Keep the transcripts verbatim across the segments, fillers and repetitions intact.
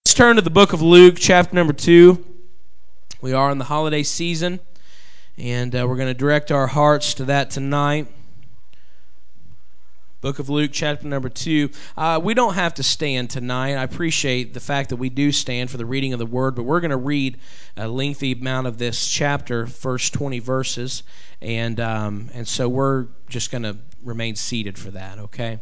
Let's turn to the book of Luke, chapter number two. We are in the holiday season, and uh, we're going to direct our hearts to that tonight. Book of Luke, chapter number two. Uh, we don't have to stand tonight. I appreciate the fact that we do stand for the reading of the Word, but we're going to read a lengthy amount of this chapter, first twenty verses, and um, and so we're just going to remain seated for that, okay?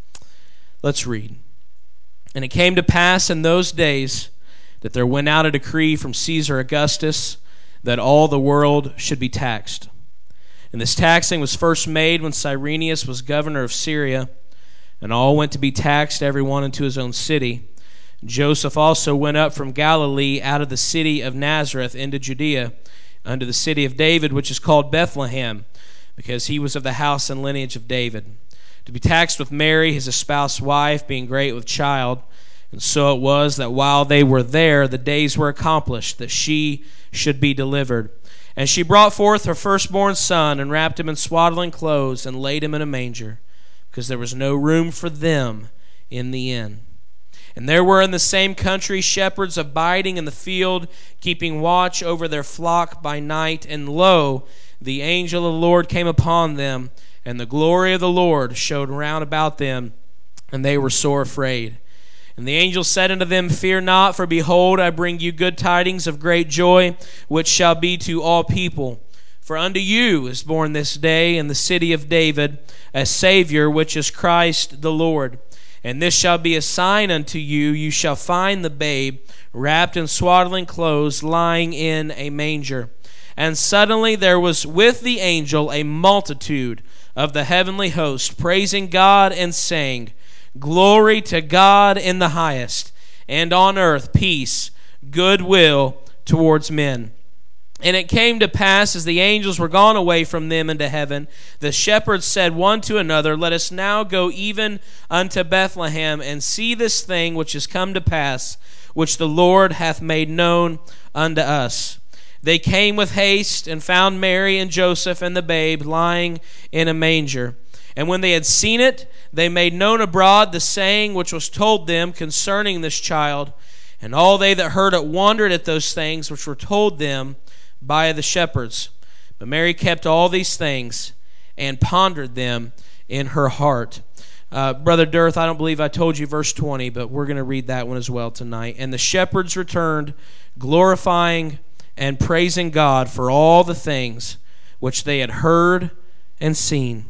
Let's read. And it came to pass in those days that there went out a decree from Caesar Augustus that all the world should be taxed. And this taxing was first made when Cyrenius was governor of Syria, and all went to be taxed, every one into his own city. Joseph also went up from Galilee out of the city of Nazareth into Judea, unto the city of David, which is called Bethlehem, because he was of the house and lineage of David, to be taxed with Mary, his espoused wife, being great with child. And so it was that while they were there, the days were accomplished, that she should be delivered. And she brought forth her firstborn son, and wrapped him in swaddling clothes, and laid him in a manger, because there was no room for them in the inn. And there were in the same country shepherds abiding in the field, keeping watch over their flock by night. And lo, the angel of the Lord came upon them, and the glory of the Lord showed round about them, and they were sore afraid. And the angel said unto them, Fear not, for behold, I bring you good tidings of great joy, which shall be to all people. For unto you is born this day in the city of David a Savior, which is Christ the Lord. And this shall be a sign unto you, you shall find the babe wrapped in swaddling clothes, lying in a manger. And suddenly there was with the angel a multitude of the heavenly host, praising God and saying, Glory to God in the highest, and on earth peace, goodwill towards men. And it came to pass, as the angels were gone away from them into heaven, the shepherds said one to another, Let us now go even unto Bethlehem, and see this thing which is come to pass, which the Lord hath made known unto us. They came with haste, and found Mary and Joseph and the babe lying in a manger. And when they had seen it, they made known abroad the saying which was told them concerning this child. And all they that heard it wondered at those things which were told them by the shepherds. But Mary kept all these things and pondered them in her heart. Uh, Brother Dirth, I don't believe I told you verse twenty, but we're going to read that one as well tonight. And the shepherds returned, glorifying and praising God for all the things which they had heard and seen,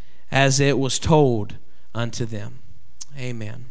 as it was told unto them. Amen.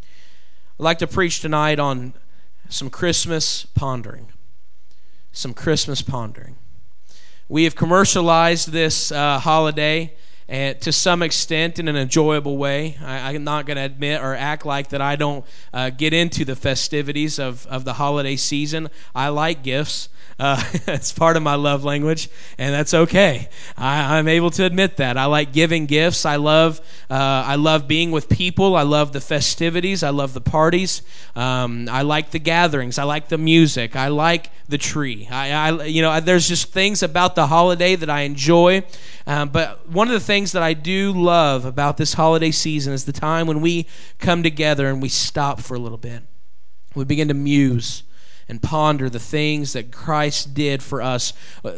I'd like to preach tonight on some Christmas pondering. Some Christmas pondering. We have commercialized this uh, holiday uh, to some extent in an enjoyable way. I, I'm not going to admit or act like that I don't uh, get into the festivities of, of the holiday season. I like gifts. Uh, it's part of my love language, and that's okay. I, I'm able to admit that. I like giving gifts. I love uh, I love being with people. I love the festivities. I love the parties. Um, I like the gatherings. I like the music. I like the tree. I, I you know, there's just things about the holiday that I enjoy. Um, but one of the things that I do love about this holiday season is the time when we come together and we stop for a little bit. We begin to muse and ponder the things that Christ did for us.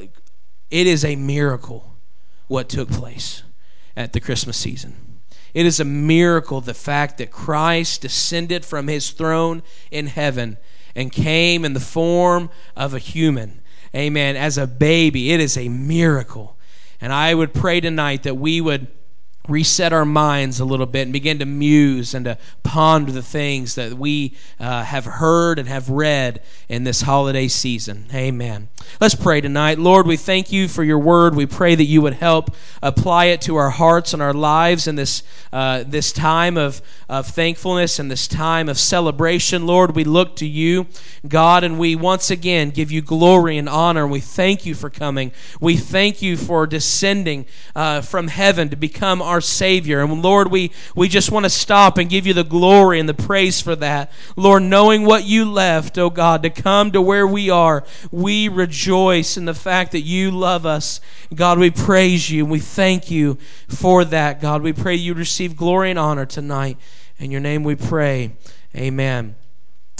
It is a miracle what took place at the Christmas season. It is a miracle, the fact that Christ descended from his throne in heaven and came in the form of a human. Amen. As a baby. It is a miracle. And I would pray tonight that we would reset our minds a little bit and begin to muse and to ponder the things that we uh, have heard and have read in this holiday season. Amen. Let's pray tonight. Lord, we thank you for your word. We pray that you would help apply it to our hearts and our lives in this uh, this time of, of thankfulness and this time of celebration. Lord, we look to you, God, and we once again give you glory and honor. We thank you for coming. We thank you for descending uh, from heaven to become our Savior. And Lord, we, we just want to stop and give you the glory and the praise for that. Lord, knowing what you left, oh God, to come to where we are, we rejoice in the fact that you love us. God, we praise you and we thank you for that. God, we pray you receive glory and honor tonight. In your name we pray. Amen.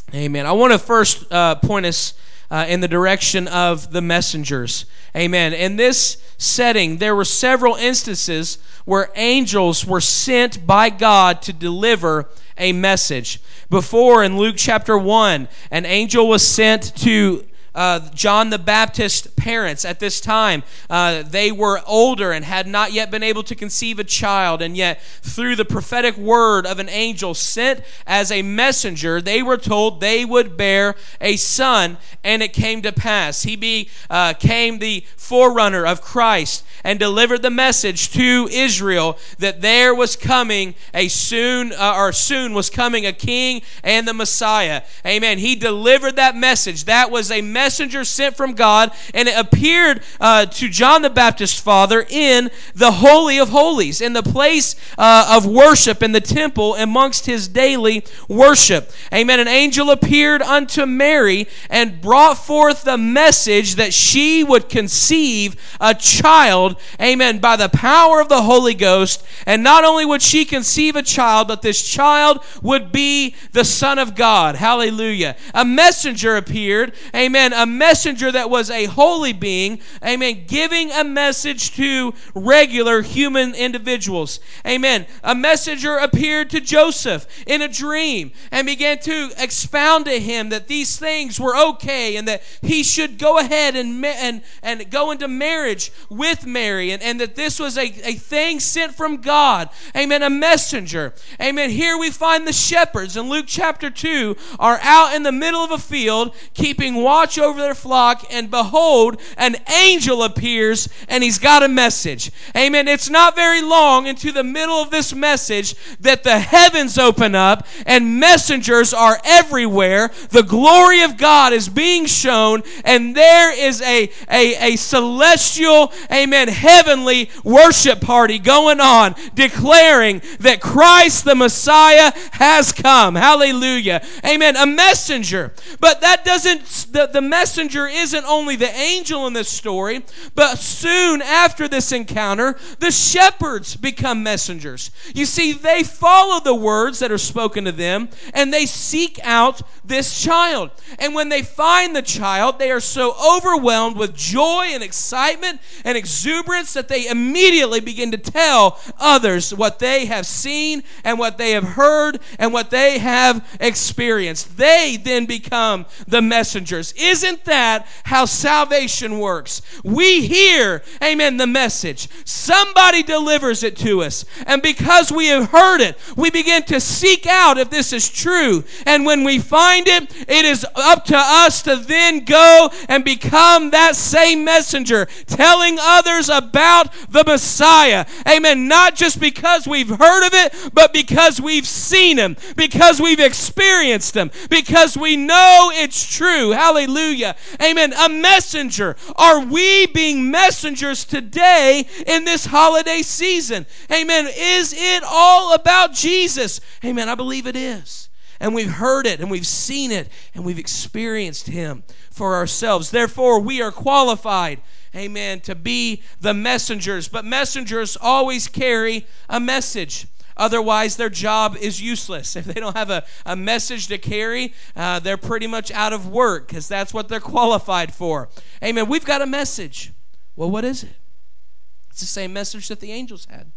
Amen. I want to first uh, point us uh, in the direction of the messengers. Amen. In this setting, there were several instances where angels were sent by God to deliver a message. Before, in Luke chapter one, an angel was sent to Uh, John the Baptist's parents at this time. Uh, they were older and had not yet been able to conceive a child, and yet through the prophetic word of an angel sent as a messenger, they were told they would bear a son, and it came to pass. He became uh, the forerunner of Christ and delivered the message to Israel that there was coming a soon, uh, or soon was coming a king and the Messiah. Amen. He delivered that message. That was a messenger sent from God, and it appeared uh, to John the Baptist's father in the Holy of Holies, in the place uh, of worship in the temple amongst his daily worship. Amen. An angel appeared unto Mary and brought forth the message that she would conceive a child, amen, by the power of the Holy Ghost. And not only would she conceive a child, but this child would be the Son of God. Hallelujah. A messenger appeared, amen, a messenger that was a holy being, amen, giving a message to regular human individuals. Amen. A messenger appeared to Joseph in a dream and began to expound to him that these things were okay and that he should go ahead and and, and go into marriage with Mary, and, and that this was a, a thing sent from God. Amen. A messenger. Amen. Here we find the shepherds in Luke chapter two are out in the middle of a field keeping watch over their flock, and behold, an angel appears and he's got a message. Amen. It's not very long into the middle of this message that the heavens open up and messengers are everywhere. The glory of God is being shown, and there is a, a, a celestial, amen, heavenly worship party going on, declaring that Christ the Messiah has come. Hallelujah. Amen. A messenger. But that doesn't, the, the messenger isn't only the angel in this story, but soon after this encounter, the shepherds become messengers. You see, they follow the words that are spoken to them, and they seek out this child. And when they find the child, they are so overwhelmed with joy and excitement and exuberance that they immediately begin to tell others what they have seen and what they have heard and what they have experienced. They then become the messengers. Isn't that how salvation works? We hear, amen, the message. Somebody delivers it to us. And because we have heard it, we begin to seek out if this is true. And when we find it, it is up to us to then go and become that same messenger, telling others about the Messiah. Amen. Not just because we've heard of it, but because we've seen him, because we've experienced him, because we know it's true. Hallelujah. Amen. A messenger. Are we being messengers today in this holiday season? Amen. Is it all about Jesus? Amen. I believe it is. And we've heard it, and we've seen it, and we've experienced him for ourselves. Therefore, we are qualified, amen, to be the messengers. But messengers always carry a message. Otherwise, their job is useless. If they don't have a, a message to carry, uh, they're pretty much out of work, because that's what they're qualified for. Amen. We've got a message. Well, what is it? It's the same message that the angels had.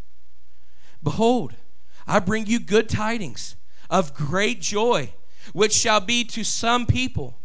Behold, I bring you good tidings of great joy, which shall be to some people.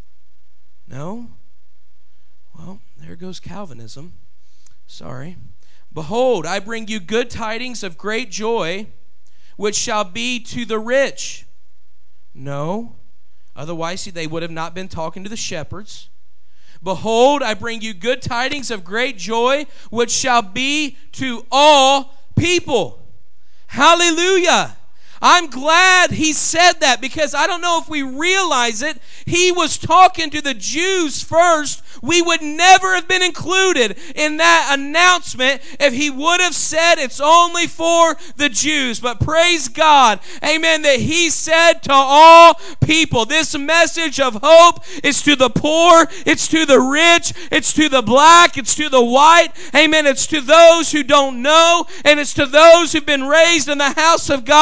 No? Well, there goes Calvinism. Sorry. Behold, I bring you good tidings of great joy, which shall be to the rich. No. Otherwise, see, they would have not been talking to the shepherds. Behold, I bring you good tidings of great joy, which shall be to all people. Hallelujah. I'm glad he said that, because I don't know if we realize it. He was talking to the Jews first. We would never have been included in that announcement if he would have said it's only for the Jews. But praise God, amen, that he said to all people. This message of hope is to the poor, it's to the rich, it's to the black, it's to the white, amen, it's to those who don't know, and it's to those who've been raised in the house of God.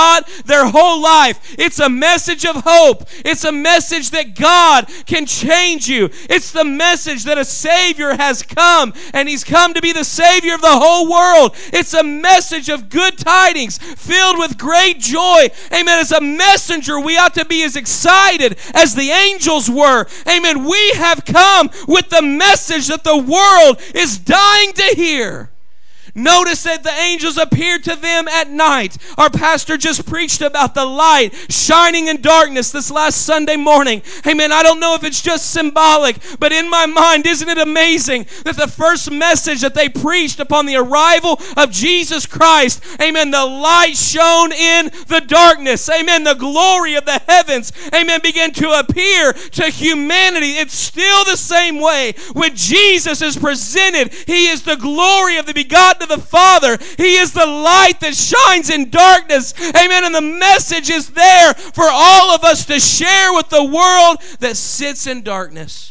their whole life. It's a message of hope. It's a message that God can change you. It's the message that a Savior has come, and He's come to be the Savior of the whole world. It's a message of good tidings filled with great joy. Amen. As a messenger, we ought to be as excited as the angels were. Amen. We have come with the message that the world is dying to hear. Notice that the angels appeared to them at night. Our pastor just preached about the light shining in darkness this last Sunday morning. Amen. I don't know if it's just symbolic, but in my mind, isn't it amazing that the first message that they preached upon the arrival of Jesus Christ, amen, the light shone in the darkness. Amen. The glory of the heavens, amen, began to appear to humanity. It's still the same way. When Jesus is presented, He is the glory of the begotten of the Father. He is the light that shines in darkness. Amen. And the message is there for all of us to share with the world that sits in darkness.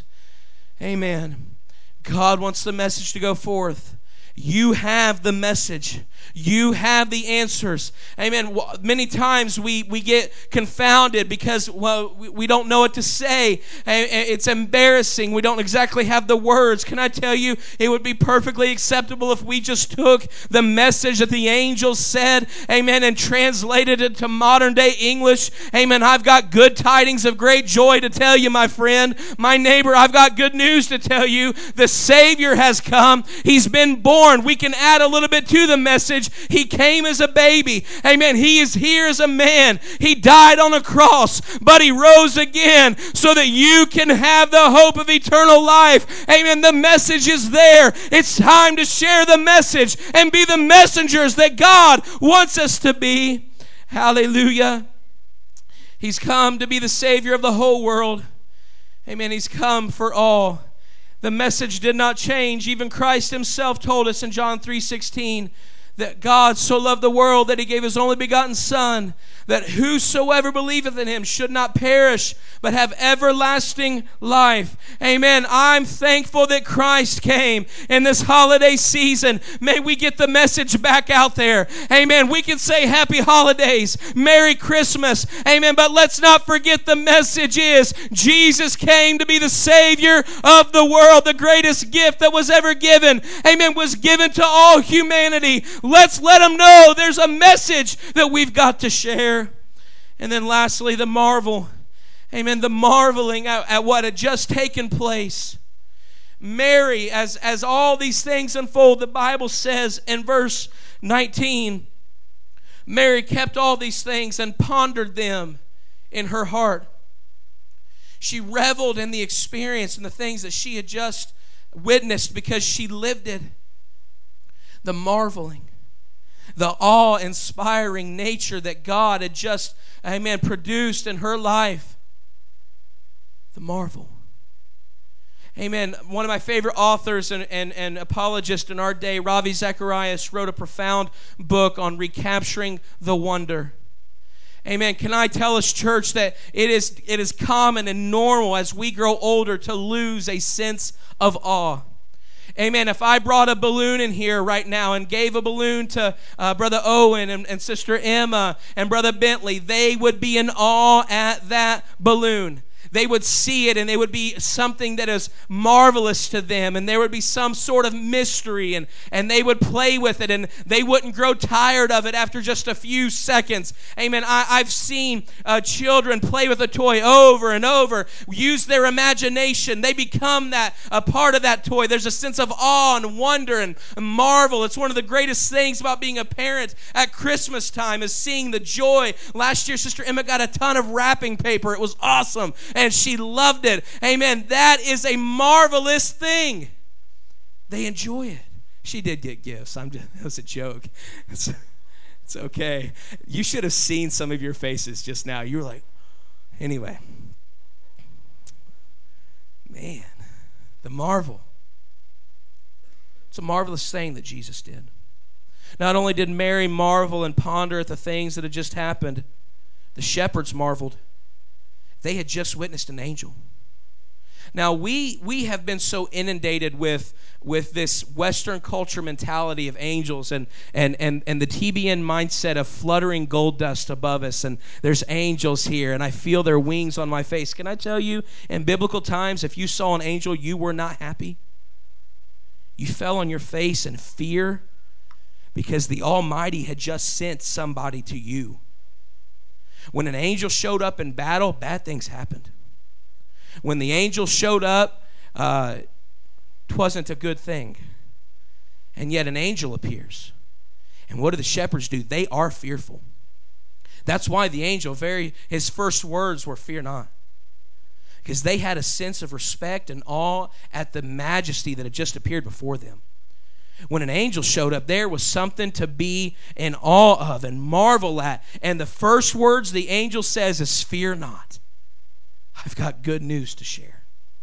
Amen. God wants the message to go forth. You have the message. You have the answers. Amen. Many times we, we get confounded because, well, we, we don't know what to say. It's embarrassing. We don't exactly have the words. Can I tell you, it would be perfectly acceptable if we just took the message that the angels said, amen, and translated it to modern day English. Amen. I've got good tidings of great joy to tell you, my friend. My neighbor, I've got good news to tell you. The Savior has come. He's been born. We can add a little bit to the message. He came as a baby. Amen. He is here as a man. He died on a cross, but He rose again so that you can have the hope of eternal life. Amen. The message is there. It's time to share the message and be the messengers that God wants us to be. Hallelujah. He's come to be the Savior of the whole world. Amen. He's come for all. The message did not change. Even Christ Himself told us in John three sixteen that God so loved the world that He gave His only begotten Son, that whosoever believeth in Him should not perish, but have everlasting life. Amen. I'm thankful that Christ came in this holiday season. May we get the message back out there. Amen. We can say happy holidays, Merry Christmas. Amen. But let's not forget the message is Jesus came to be the Savior of the world. The greatest gift that was ever given, amen, was given to all humanity. Let's let them know there's a message that we've got to share. And then lastly, the marvel. Amen. The marveling at, at what had just taken place. Mary, as, as all these things unfold, the Bible says in verse nineteen, Mary kept all these things and pondered them in her heart. She reveled in the experience and the things that she had just witnessed because she lived it. The marveling, the awe-inspiring nature that God had just, amen, produced in her life. The marvel. Amen. One of my favorite authors and, and, and apologists in our day, Ravi Zacharias, wrote a profound book on recapturing the wonder. Amen. Can I tell us, church, that it is, it is common and normal as we grow older to lose a sense of awe. Amen. If I brought a balloon in here right now and gave a balloon to uh, Brother Owen and, and Sister Emma and Brother Bentley, they would be in awe at that balloon. They would see it and it would be something that is marvelous to them, and there would be some sort of mystery, and, and they would play with it and they wouldn't grow tired of it after just a few seconds. Amen. I, I've seen uh, children play with a toy over and over, use their imagination. They become that a part of that toy. There's a sense of awe and wonder and marvel. It's one of the greatest things about being a parent at Christmas time is seeing the joy. Last year, Sister Emma got a ton of wrapping paper. It was awesome. And she loved it. Amen. That is a marvelous thing. They enjoy it. She did get gifts. I'm just, that was a joke. It's, it's okay. You should have seen some of your faces just now. You were like, anyway. Man, the marvel. It's a marvelous thing that Jesus did. Not only did Mary marvel and ponder at the things that had just happened, the shepherds marveled. They had just witnessed an angel. Now, we we have been so inundated with with this Western culture mentality of angels and and and and the T B N mindset of fluttering gold dust above us, and there's angels here, and I feel their wings on my face. Can I tell you, in biblical times, if you saw an angel, you were not happy. You fell on your face in fear because the Almighty had just sent somebody to you. When an angel showed up in battle, bad things happened. When the angel showed up, uh, it wasn't a good thing. And yet an angel appears. And what do the shepherds do? They are fearful. That's why the angel, very his first words were, "Fear not." Because they had a sense of respect and awe at the majesty that had just appeared before them. When an angel showed up, there was something to be in awe of and marvel at. And the first words the angel says is, "Fear not. I've got good news to share."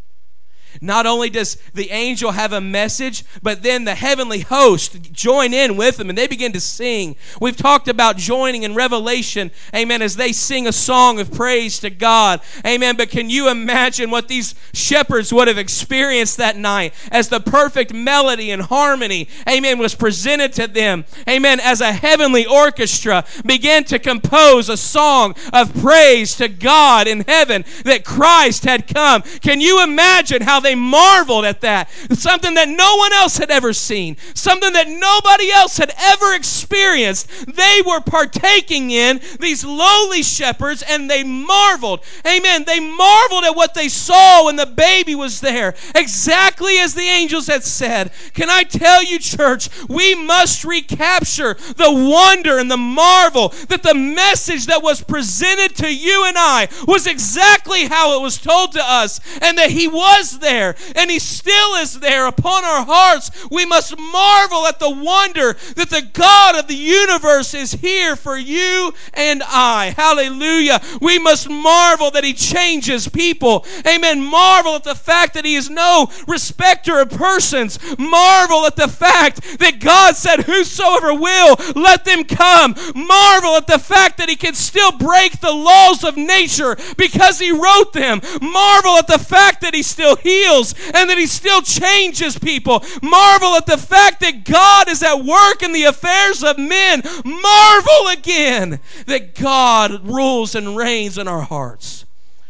Not only does the angel have a message, but then the heavenly host join in with him and they begin to sing. We've talked about joining in Revelation, amen, as they sing a song of praise to God, amen. But can you imagine what these shepherds would have experienced that night as the perfect melody and harmony, amen, was presented to them, amen, as a heavenly orchestra began to compose a song of praise to God in heaven that Christ had come. Can you imagine how they marveled at that? Something that no one else had ever seen. Something that nobody else had ever experienced. They were partaking in, these lowly shepherds, and they marveled. Amen. They marveled at what they saw when the baby was there, exactly as the angels had said. Can I tell you, church, we must recapture the wonder and the marvel that the message that was presented to you and I was exactly how it was told to us, and that He was there. And He still is there upon our hearts. We must marvel at the wonder that the God of the universe is here for you and I. Hallelujah. We must marvel that He changes people. Amen. Marvel at the fact that He is no respecter of persons. Marvel at the fact that God said, "Whosoever will, let them come." Marvel at the fact that He can still break the laws of nature because He wrote them. Marvel at the fact that He still heals and that He still changes people. Marvel at the fact that God is at work in the affairs of men. Marvel again that God rules and reigns in our hearts.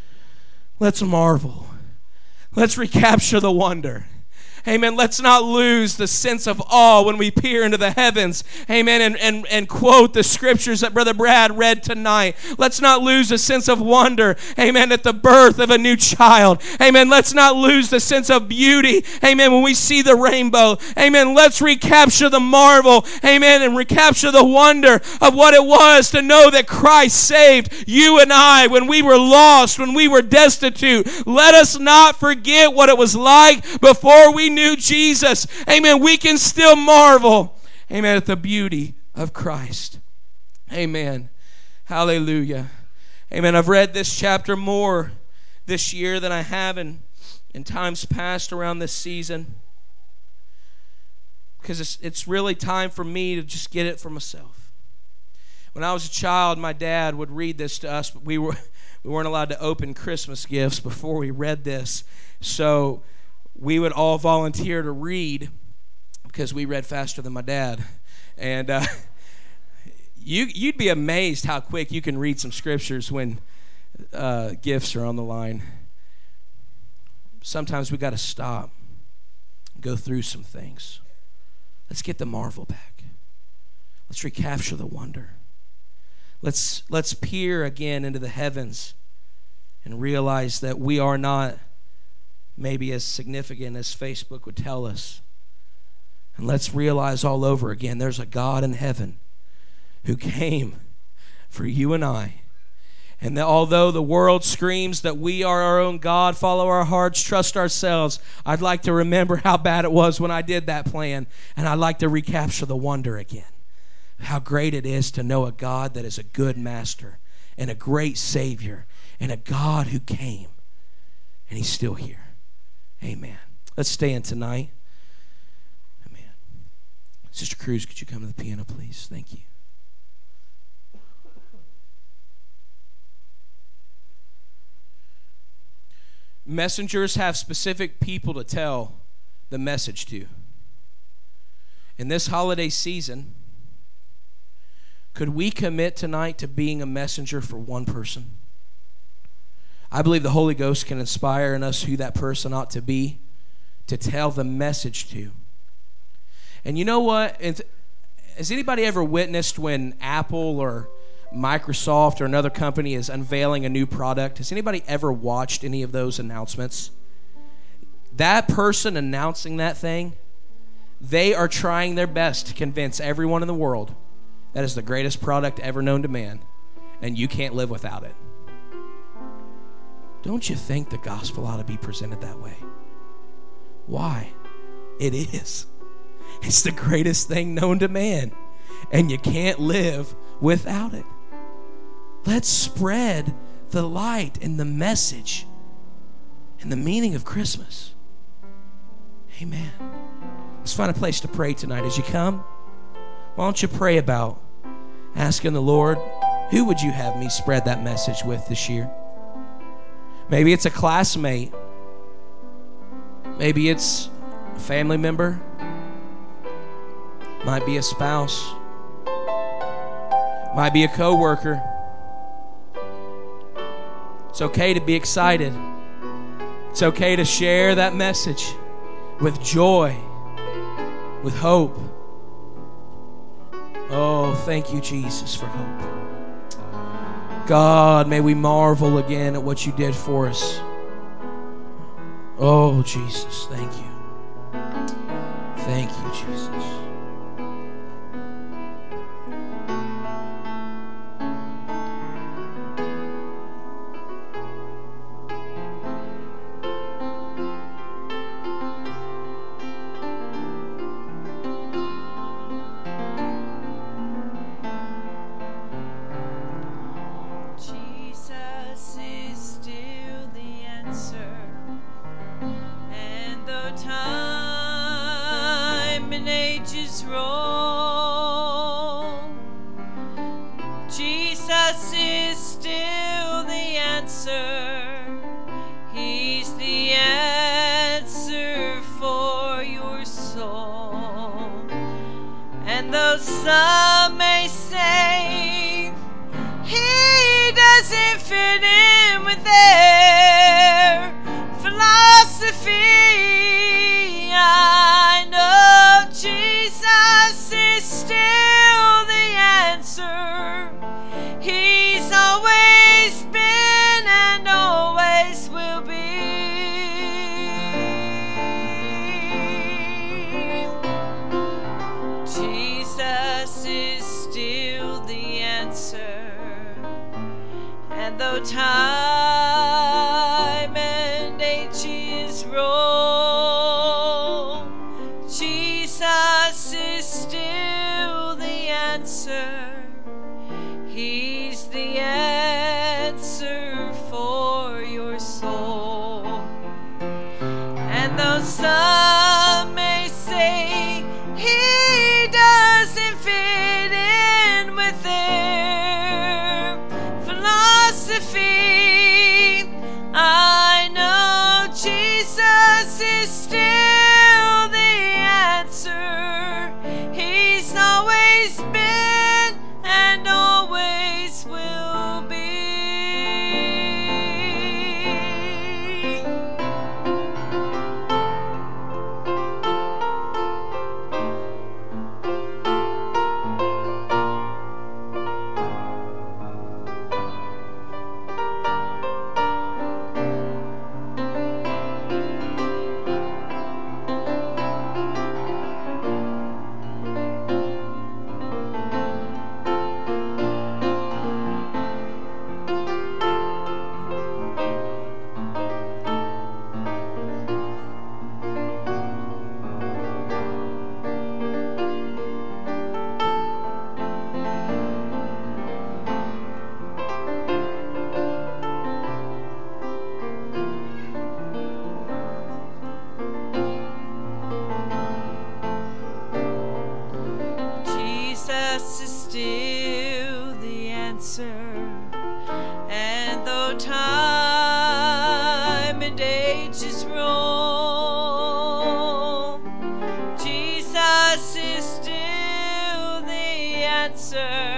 Let's marvel. Let's recapture the wonder. Amen. Let's not lose the sense of awe when we peer into the heavens. Amen. And, and, and quote the scriptures that Brother Brad read tonight. Let's not lose the sense of wonder. Amen. At the birth of a new child. Amen. Let's not lose the sense of beauty. Amen. When we see the rainbow. Amen. Let's recapture the marvel. Amen. And recapture the wonder of what it was to know that Christ saved you and I when we were lost, when we were destitute. Let us not forget what it was like before we knew Jesus. Amen. We can still marvel, amen, at the beauty of Christ. Amen. Hallelujah. Amen. I've read this chapter more this year than I have in, in times past around this season, because it's, it's really time for me to just get it for myself. When I was a child, my dad would read this to us, but we, were, we weren't allowed to open Christmas gifts before we read this. So we would all volunteer to read because we read faster than my dad. And uh, you, you'd be amazed how quick you can read some scriptures when uh, gifts are on the line. Sometimes we got to stop, go through some things. Let's get the marvel back. Let's recapture the wonder. Let's, let's peer again into the heavens and realize that we are not maybe as significant as Facebook would tell us. And let's realize all over again, there's a God in heaven who came for you and I. And that although the world screams that we are our own God, follow our hearts, trust ourselves, I'd like to remember how bad it was when I did that plan. And I'd like to recapture the wonder again. How great it is to know a God that is a good master and a great Savior and a God who came. And He's still here. Amen. Let's stand tonight. Amen. Sister Cruz, could you come to the piano, please? Thank you. Messengers have specific people to tell the message to. In this holiday season, could we commit tonight to being a messenger for one person? I believe the Holy Ghost can inspire in us who that person ought to be to tell the message to. And you know what? Has anybody ever witnessed when Apple or Microsoft or another company is unveiling a new product? Has anybody ever watched any of those announcements? That person announcing that thing, they are trying their best to convince everyone in the world that is the greatest product ever known to man, and you can't live without it. Don't you think the gospel ought to be presented that way? Why? It is. It's the greatest thing known to man, and you can't live without it. Let's spread the light and the message and the meaning of Christmas. Amen. Let's find a place to pray tonight. As you come, why don't you pray about asking the Lord, who would you have me spread that message with this year? Maybe it's a classmate. Maybe it's a family member. Might be a spouse. Might be a coworker. It's okay to be excited. It's okay to share that message with joy, with hope. Oh, thank you, Jesus, for hope. God, may we marvel again at what you did for us. Oh, Jesus, thank you. Thank you, Jesus. Jesus is still the answer, and though time and ages roll, Jesus is still the answer. He's the answer for your soul. And though some may say he doesn't fit in with their philosophy, I know Jesus is still the answer. He's always been and always will be. Jesus is still the answer. And though time and ages roll, Jesus is still the answer. He's the answer for your soul. And though some may say he doesn't fit in with their philosophy, I know Jesus is still the answer. He's always been and always will be. Jesus is still the answer, and though time and day ages roll. Jesus is still the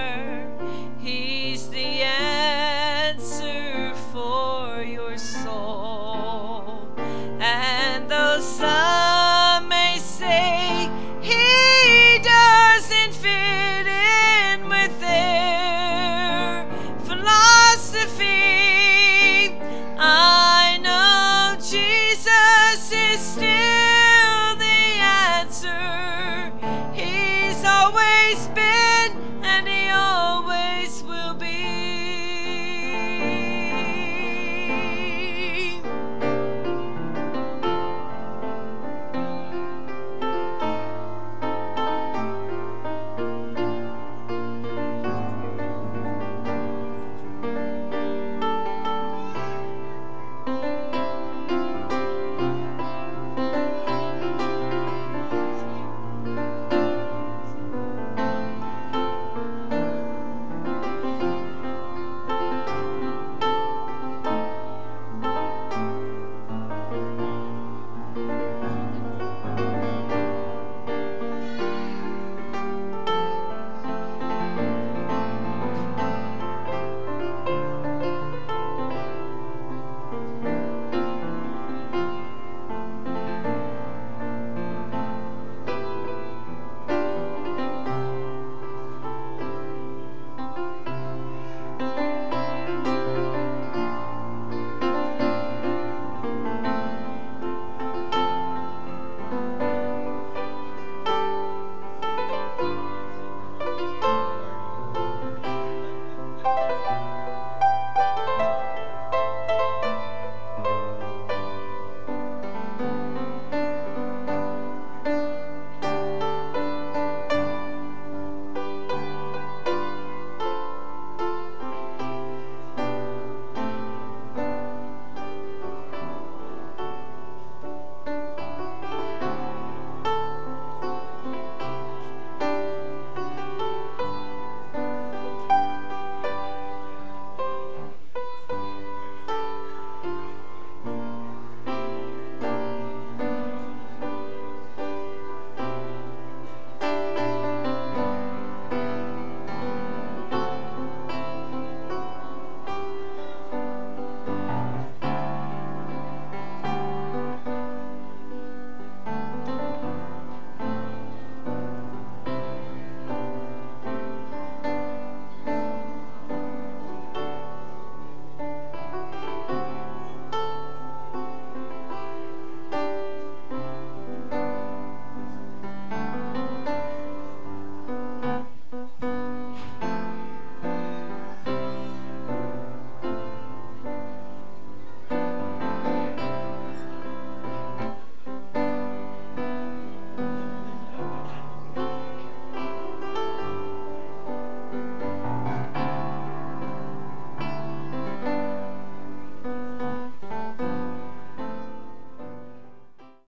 answer. He's the answer for your soul.